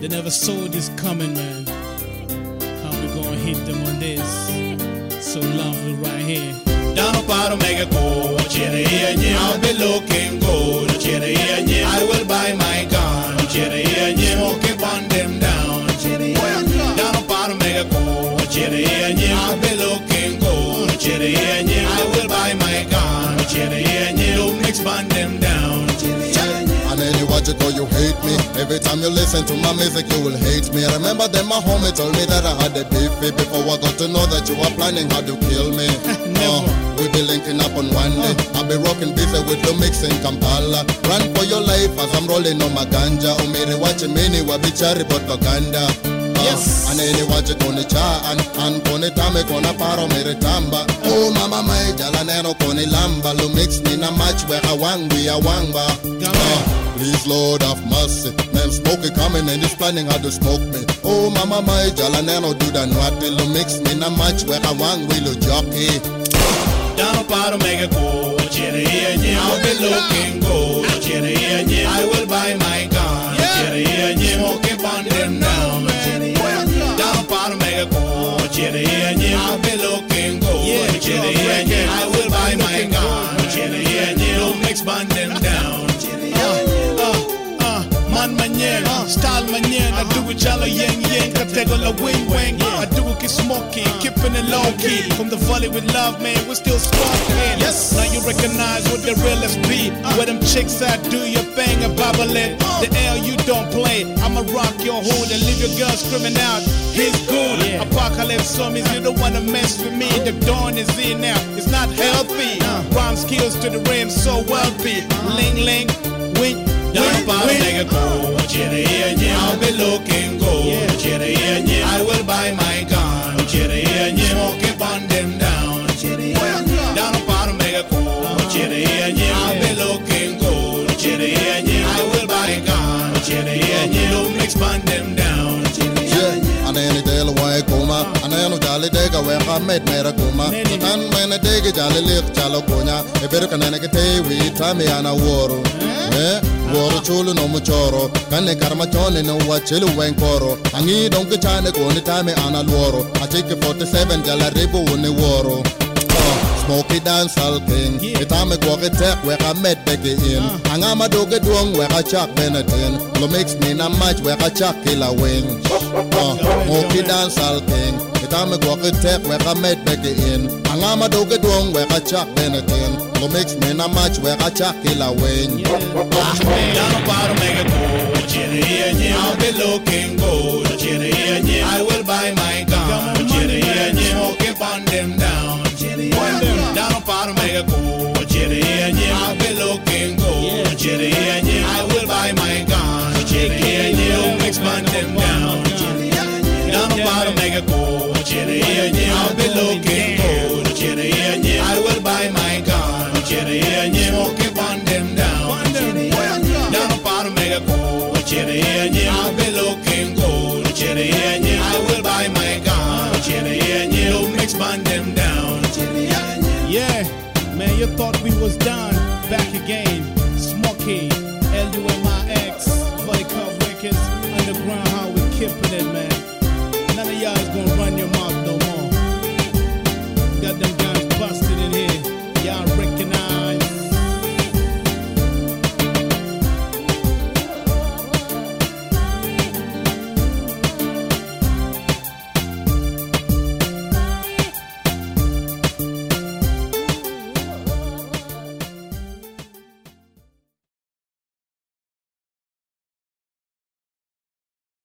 They never saw this coming, man. How we gonna hit them on this? So lovely right here. Down para mega go, I'll be looking good, I will buy my gun, smoking on them down. Down para mega go, I'll be looking good, I will buy my gun, don't mix band them down. And then you watch it or you hate me. Every time you listen to my music, you will hate me. I remember then my homie told me that I had a beefy before I got to know that you were planning how to kill me. We be linking up on one day. I'll be rocking beefy with the mix in Kampala. Run for your life as I'm rolling on my ganja. Umiri watching mini wa bichari propaganda. Yes. And then you watch it on the cha and kone tame kona paro mere tamba. Oh mama mai jala nero kone lamba. Lo mix me na match where I wangba. Please Lord have mercy. Man smoke it coming and it's planning how to smoke me. Oh mama my jala nero do that nwati. Lo mix me na match where I lo jockey. Down para mega go, I'll be looking good, I will buy my gun, smoking on them down. Down para mega go, I'll be looking good, I will buy my gun, don't mix band them down. Man manyen, style manyen, I do it jala yang yang, katego la wing wing. I do it keep smoking, keeping it low key. From the valley with love, man, we're still smoking. Yes, now you recognize what the realest be. Where them chicks at, do your thing and bubble it. The L you don't play, I'ma rock your hood and leave your girl screaming out. He's good. Apocalypse zombies, you don't wanna mess with me. The dawn is in now, it's not healthy. Rhyme skills to the rim, so wealthy. Ling ling, wink. Down para mega go, I'll be looking good, I will buy my gun, smoking on them down. Down para mega go, I'll be looking good, I will buy a gun, don't mix band them down. And any day away kuma, and I know Jolly Dega where I made Meraguma. And when a day Jolly live Jaloconia, a bit of an anagate, we Tammy and a war. Woro chulu no muchoro, kane karmachone no wachilu wenkoro. Angi don't get chane koni time ana luoro. I take a 47 jala ribu uni woro. Smoky dance king. Itame kwake tek where I met Becky in. Angama doge duong where I chuck Benetton. Lo mix me na match where I chuck killer wing. Smoky dance king. Itame kwake tek where I met Becky in. Angama doge duong where I chuck Benetton. Lo mix me na match where I chuck killer wing. Down para mega go, I'll be looking good, I will buy my gun, smoking on them down. Down para mega go, I'll be looking good, I will buy my gun, don't mix band them down. Down para mega go, I'll be looking good, I will buy my gun, smoking on them down. Down para mega go, I'll be looking good, I will buy my gun, don't mix band them down. Yeah, man, you thought we was done. Back again, Smokey, LUMIX, Volley Cup Records, underground, how we keeping it, man.